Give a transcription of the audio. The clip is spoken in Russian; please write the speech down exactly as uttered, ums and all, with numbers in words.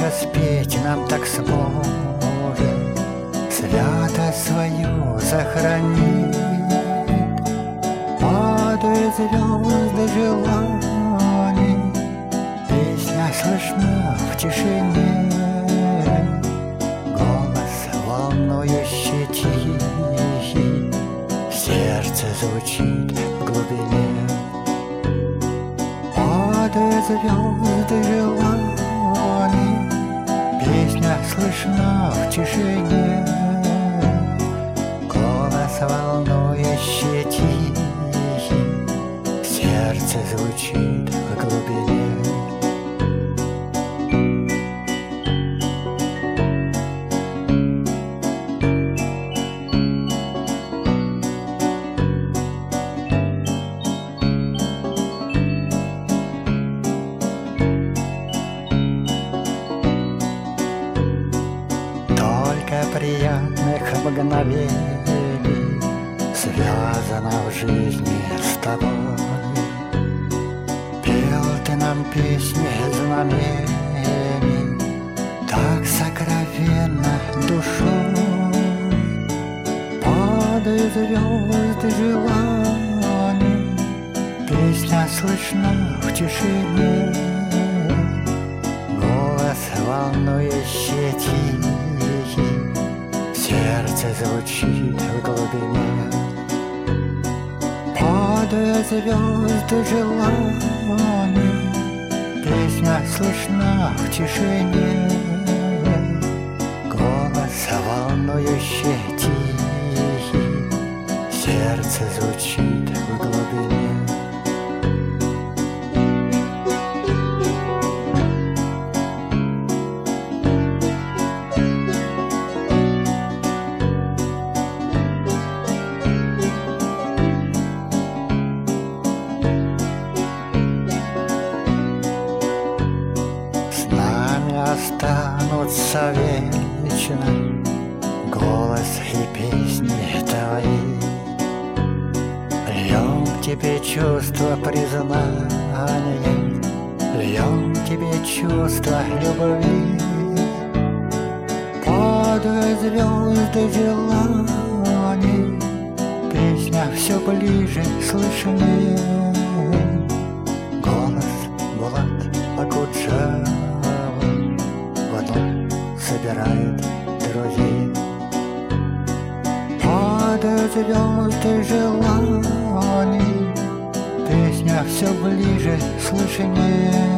еще спеть нам так сможет, святость свою сохранит. Падают звезды желаний, песня слышна в тишине, голос волнующий тихий, сердце звучит в глубине. Падают звезды желаний, песня слышна в тишине, голос волнующий тихий, сердце звучит в глубине. Приятных мгновений связано в жизни с тобой. Пел ты нам песни знамений, так сокровенно душой. Падают звезды желаний, песня слышна в тишине, голос волнующий тихий, сердце звучит в глубине. Падают звезды желаний, песня слышна в тишине, голос волнующий тихий, сердце звучит в глубине. Останутся вечно голос и песни твои. Льем тебе чувство признания, льем тебе чувство любви. Падают звезды желаний, песня все ближе, слышнее, голос Булат Акуджава собирает друзей. Падают звезды желаний, песня все ближе, слышнее,